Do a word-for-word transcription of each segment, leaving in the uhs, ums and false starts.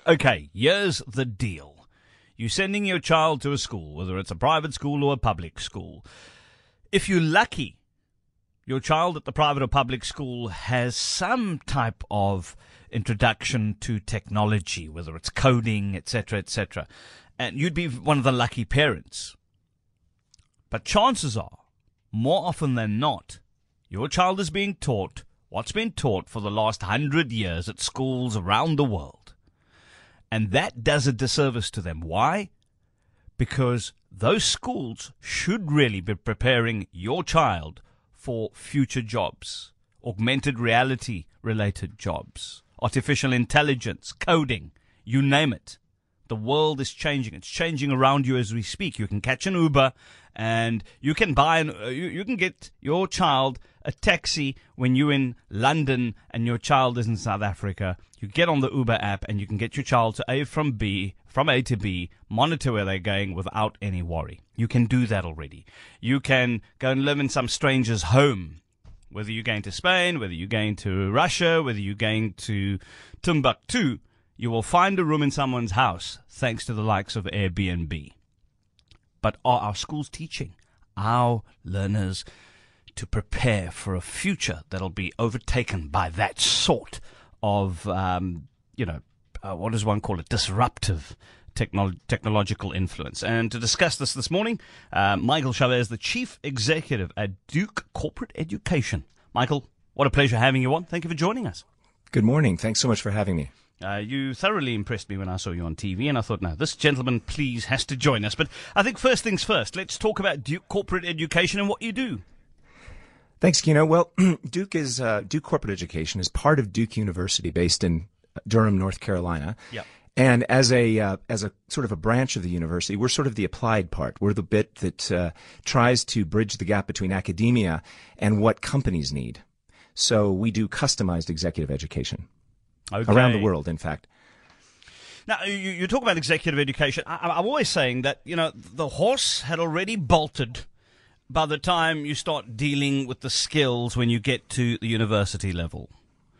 Okay, here's the deal. You're sending your child to a school, whether it's a private school or a public school. If you're lucky, your child at the private or public school has some type of introduction to technology, whether it's coding, et cetera, et cetera. And you'd be one of the lucky parents. But chances are, more often than not, your child is being taught what's been taught for the last hundred years at schools around the world. And that does a disservice to them. Why? Because those schools should really be preparing your child for future jobs, augmented reality related jobs, artificial intelligence, coding, you name it. The world is changing. It's changing around you as we speak. You can catch an Uber and you can buy an, uh, you, you can get your child a taxi when you're in London and your child is in South Africa. You get on the Uber app and you can get your child to A from B, from A to B, monitor where they're going without any worry. You can do that already. You can go and live in some stranger's home, whether you're going to Spain, whether you're going to Russia, whether you're going to Timbuktu. You will find a room in someone's house thanks to the likes of Airbnb. But are our schools teaching our learners to prepare for a future that'll be overtaken by that sort of, um, you know, uh, what does one call it, disruptive technolo- technological influence? And to discuss this this morning, uh, Michael Chavez, the Chief Executive at Duke Corporate Education. Michael, what a pleasure having you on. Thank you for joining us. Good morning. Thanks so much for having me. Uh, you thoroughly impressed me when I saw you on T V, and I thought, no, this gentleman, please, has to join us. But I think first things first, let's talk about Duke Corporate Education and what you do. Thanks, Kino. Well, Duke is uh, Duke Corporate Education is part of Duke University, based in Durham, North Carolina. Yep. And as a uh, as a sort of a branch of the university, we're sort of the applied part. We're the bit that uh, tries to bridge the gap between academia and what companies need. So we do customized executive education. Okay. Around the world, in fact. Now, you, you talk about executive education. I, I'm always saying that, you know, the horse had already bolted by the time you start dealing with the skills when you get to the university level.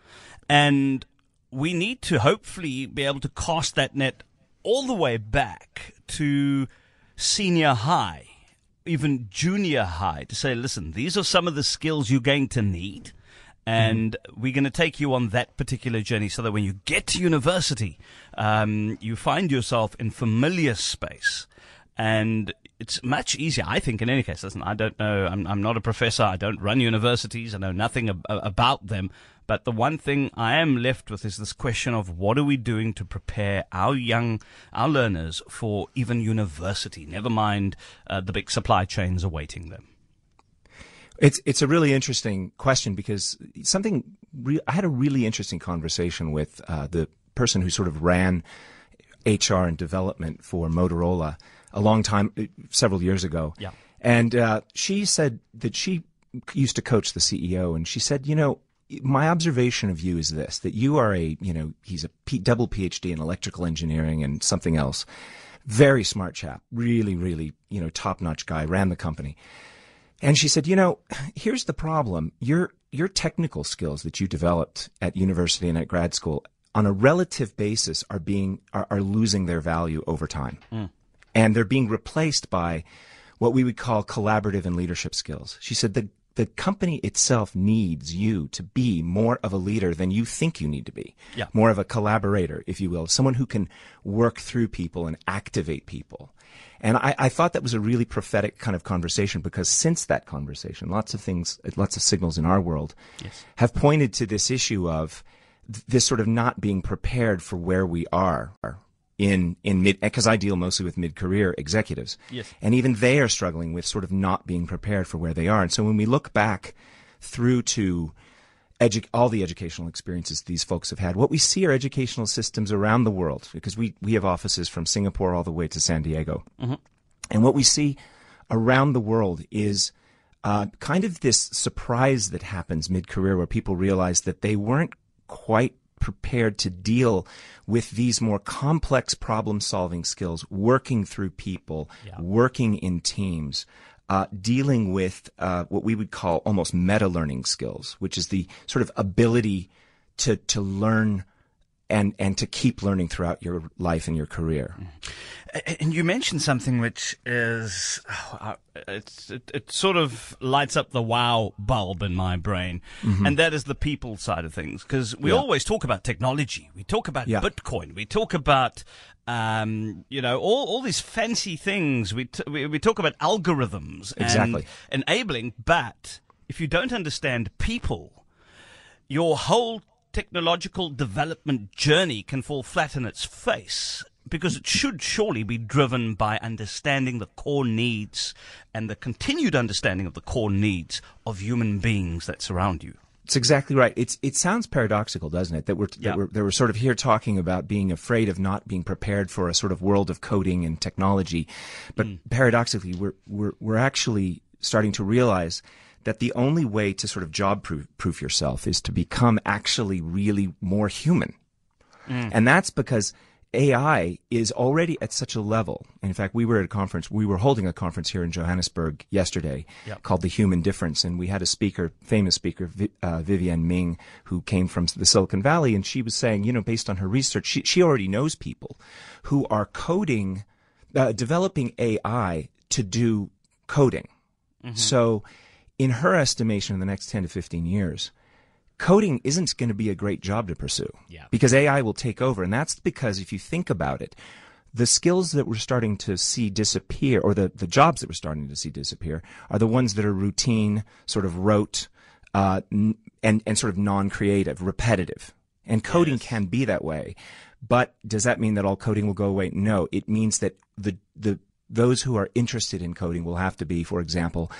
And we need to hopefully be able to cast that net all the way back to senior high, even junior high, to say, listen, these are some of the skills you're going to need. And we're going to take you on that particular journey so that when you get to university, um, you find yourself in familiar space. And it's much easier, I think, in any case. Listen, I don't know. I'm, I'm not a professor. I don't run universities. I know nothing ab- about them. But the one thing I am left with is this question of what are we doing to prepare our young, our learners for even university, never mind uh, the big supply chains awaiting them. It's it's a really interesting question because something re- I had a really interesting conversation with uh, the person who sort of ran H R and development for Motorola a long time, several years ago. Yeah. And uh, she said that she used to coach the C E O, and she said, you know, my observation of you is this, that you are a, you know, he's a P- double P H D in electrical engineering and something else. Very smart chap, really, really, you know, top-notch guy, ran the company. And she said, you know, here's the problem. Your your technical skills that you developed at university and at grad school on a relative basis are being are, are losing their value over time. Mm. And they're being replaced by what we would call collaborative and leadership skills. She said the the company itself needs you to be more of a leader than you think you need to be. Yeah. More of a collaborator, if you will, someone who can work through people and activate people. And I, I thought that was a really prophetic kind of conversation because since that conversation, lots of things, lots of signals in our world yes. have pointed to this issue of th- this sort of not being prepared for where we are in, in mid, because I deal mostly with mid-career executives. Yes. And even they are struggling with sort of not being prepared for where they are. And so when we look back through to Edu- all the educational experiences these folks have had, what we see are educational systems around the world, because we, we have offices from Singapore all the way to San Diego. Mm-hmm. And what we see around the world is uh, kind of this surprise that happens mid-career where people realize that they weren't quite prepared to deal with these more complex problem-solving skills, working through people, yeah. working in teams. Uh, dealing with uh, what we would call almost meta-learning skills, which is the sort of ability to to learn and, and to keep learning throughout your life and your career. And you mentioned something which is, oh, it's, it, it sort of lights up the wow bulb in my brain, mm-hmm. and that is the people side of things. Because we yeah. always talk about technology, we talk about yeah. Bitcoin, we talk about, um, you know, all, all these fancy things. We, t- we we talk about algorithms exactly. and enabling, but if you don't understand people, your whole technological development journey can fall flat on its face, because it should surely be driven by understanding the core needs and the continued understanding of the core needs of human beings that surround you. It's exactly right. It's it sounds paradoxical, doesn't it? That we're yeah. that we're, that we're sort of here talking about being afraid of not being prepared for a sort of world of coding and technology, but mm. paradoxically, we're we're we're actually starting to realize that the only way to sort of job proof, proof yourself is to become actually really more human. Mm. And that's because A I is already at such a level. In fact, we were at a conference, we were holding a conference here in Johannesburg yesterday yep. called The Human Difference. And we had a speaker, famous speaker, uh, Vivienne Ming, who came from the Silicon Valley. And she was saying, you know, based on her research, she, she already knows people who are coding, uh, developing A I to do coding. Mm-hmm. So in her estimation, in the next ten to fifteen years, coding isn't going to be a great job to pursue yeah. because A I will take over. And that's because if you think about it, the skills that we're starting to see disappear, or the, the jobs that we're starting to see disappear, are the ones that are routine, sort of rote, uh, n- and, and sort of non-creative, repetitive. And coding yes. can be that way. But does that mean that all coding will go away? No. It means that the, the, those who are interested in coding will have to be, for example,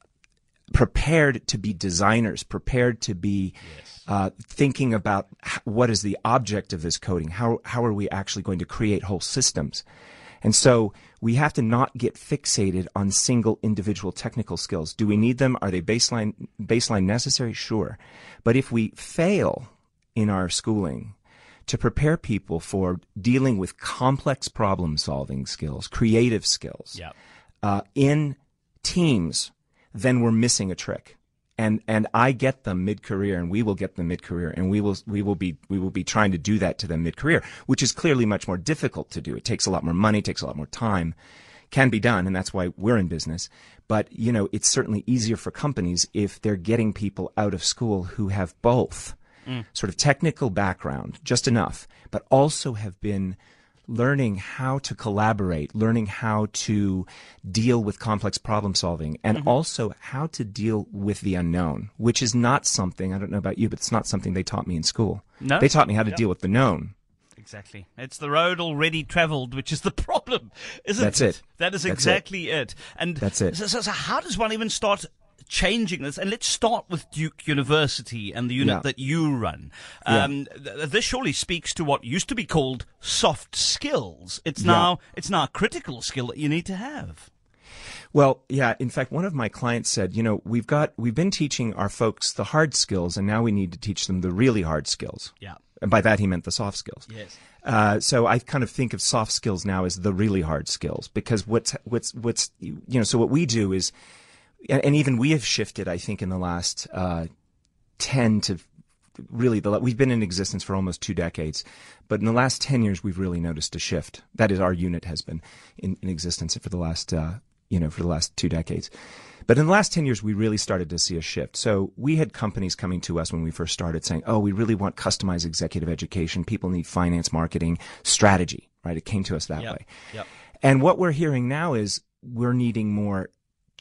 prepared to be designers, prepared to be yes. uh, thinking about h- what is the object of this coding. How how are we actually going to create whole systems? And so we have to not get fixated on single individual technical skills. Do we need them? Are they baseline baseline necessary? Sure. But if we fail in our schooling to prepare people for dealing with complex problem-solving skills, creative skills, yep. uh, in teams, then we're missing a trick. And and I get them mid-career, and we will get them mid-career, and we will we will be we will be trying to do that to them mid-career, which is clearly much more difficult to do. It takes a lot more money, takes a lot more time, can be done, and that's why we're in business. But you know, it's certainly easier for companies if they're getting people out of school who have both mm. sort of technical background, just enough, but also have been learning how to collaborate, learning how to deal with complex problem solving, and mm-hmm. also how to deal with the unknown, which is not something, I don't know about you, but it's not something they taught me in school. No. They taught me how to yep. deal with the known. Exactly. It's the road already traveled, which is the problem, isn't That's it? it. That is That's exactly it. it. And That's it. So, so, so how does one even start changing this? And let's start with Duke University and the unit yeah. that you run. Um, yeah. th- this surely speaks to what used to be called soft skills. It's yeah. now it's now a critical skill that you need to have. Well, yeah. In fact, one of my clients said, you know, we've got we've been teaching our folks the hard skills, and now we need to teach them the really hard skills. Yeah. And by that he meant the soft skills. Yes. Uh, so I kind of think of soft skills now as the really hard skills, because what's what's what's you know. So what we do is. And even we have shifted, I think, in the last uh, ten to really, the, we've been in existence for almost two decades. But in the last ten years, we've really noticed a shift. That is, our unit has been in, in existence for the last, uh, you know, for the last two decades. But in the last ten years, we really started to see a shift. So we had companies coming to us when we first started saying, oh, we really want customized executive education. People need finance, marketing, strategy, right? It came to us that yep. way. Yep. And what we're hearing now is we're needing more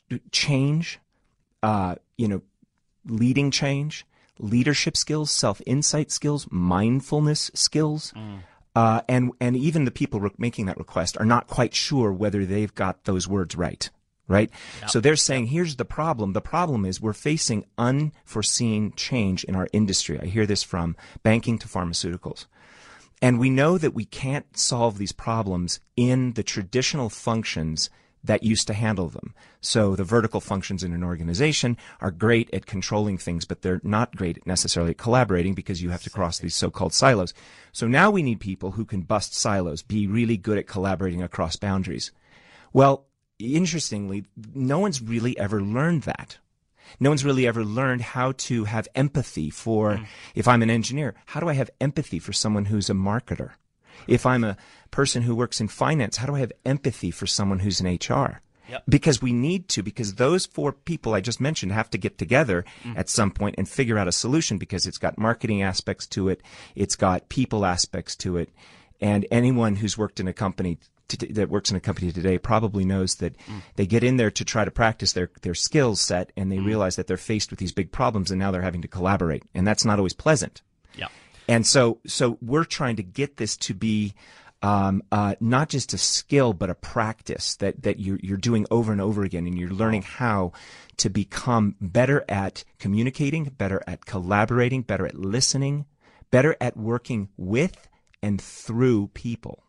change, uh, you know, leading change, leadership skills, self-insight skills, mindfulness skills, mm. uh, and and even the people re- making that request are not quite sure whether they've got those words right, right? Yep. So they're saying, yep. here's the problem. The problem is we're facing unforeseen change in our industry. I hear this from banking to pharmaceuticals. And we know that we can't solve these problems in the traditional functions that used to handle them. So the vertical functions in an organization are great at controlling things, but they're not great necessarily at collaborating, because you have to cross these so-called silos. So now we need people who can bust silos, be really good at collaborating across boundaries. Well, interestingly, no one's really ever learned that. No one's really ever learned how to have empathy for, mm. if I'm an engineer, how do I have empathy for someone who's a marketer? If I'm a person who works in finance, how do I have empathy for someone who's in H R? Yep. Because we need to, because those four people I just mentioned have to get together mm. at some point and figure out a solution, because it's got marketing aspects to it, it's got people aspects to it, and anyone who's worked in a company to, that works in a company today probably knows that mm. they get in there to try to practice their, their skills set, and they mm. realize that they're faced with these big problems, and now they're having to collaborate, and that's not always pleasant. Yeah. And so, so we're trying to get this to be Um, uh, not just a skill, but a practice that, that you're, you're doing over and over again, and you're learning how to become better at communicating, better at collaborating, better at listening, better at working with and through people.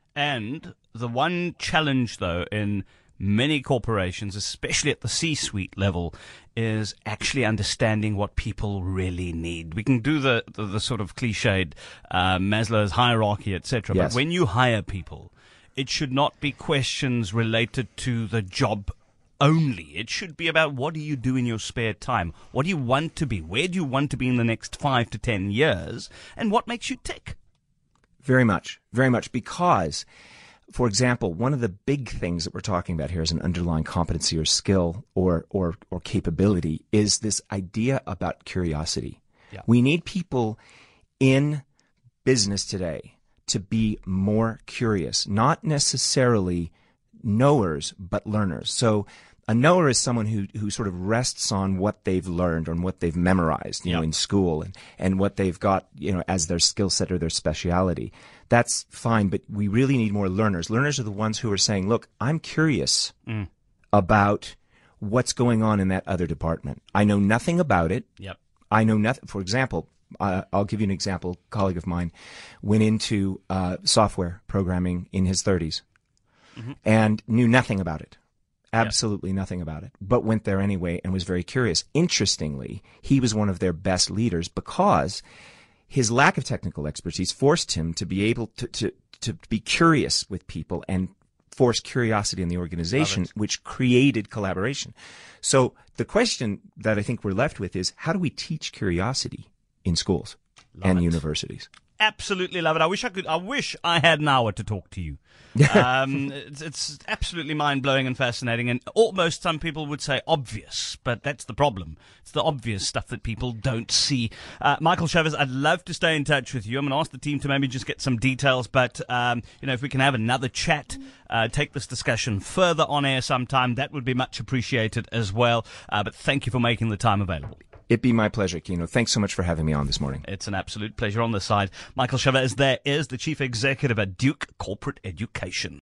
And the one challenge, though, in many corporations, especially at the C-suite level, is actually understanding what people really need. We can do the, the, the sort of cliched uh, Maslow's hierarchy, et cetera. Yes. But when you hire people, it should not be questions related to the job only. It should be about, what do you do in your spare time? What do you want to be? Where do you want to be in the next five to ten years? And what makes you tick? Very much, very much, because, for example, one of the big things that we're talking about here as an underlying competency or skill or or or capability is this idea about curiosity. Yeah. We need people in business today to be more curious, not necessarily knowers, but learners. So a knower is someone who who sort of rests on what they've learned, on what they've memorized, you yeah. know, in school, and, and what they've got, you know, as their skill set or their speciality. That's fine, but we really need more learners. Learners are the ones who are saying, look, I'm curious mm. about what's going on in that other department. I know nothing about it. Yep. I know nothing. For example, uh, I'll give you an example. A colleague of mine went into uh, software programming in his thirties mm-hmm. and knew nothing about it. Absolutely yep. nothing about it, but went there anyway and was very curious. Interestingly, he was one of their best leaders because his lack of technical expertise forced him to be able to, to, to be curious with people and force curiosity in the organization, which created collaboration. So the question that I think we're left with is, how do we teach curiosity in schools love and it. universities? Absolutely love it. I wish I could. I wish I had an hour to talk to you. um, it's, it's absolutely mind-blowing and fascinating, and almost some people would say obvious, but that's the problem. It's the obvious stuff that people don't see. Uh, Michael Chavez, I'd love to stay in touch with you. I'm going to ask the team to maybe just get some details, but um, you know, if we can have another chat, uh, take this discussion further on air sometime, that would be much appreciated as well. Uh, but thank you for making the time available. It'd be my pleasure, Kino. Thanks so much for having me on this morning. It's an absolute pleasure on this side. Michael Chavez there is the Chief Executive at Duke Corporate Education.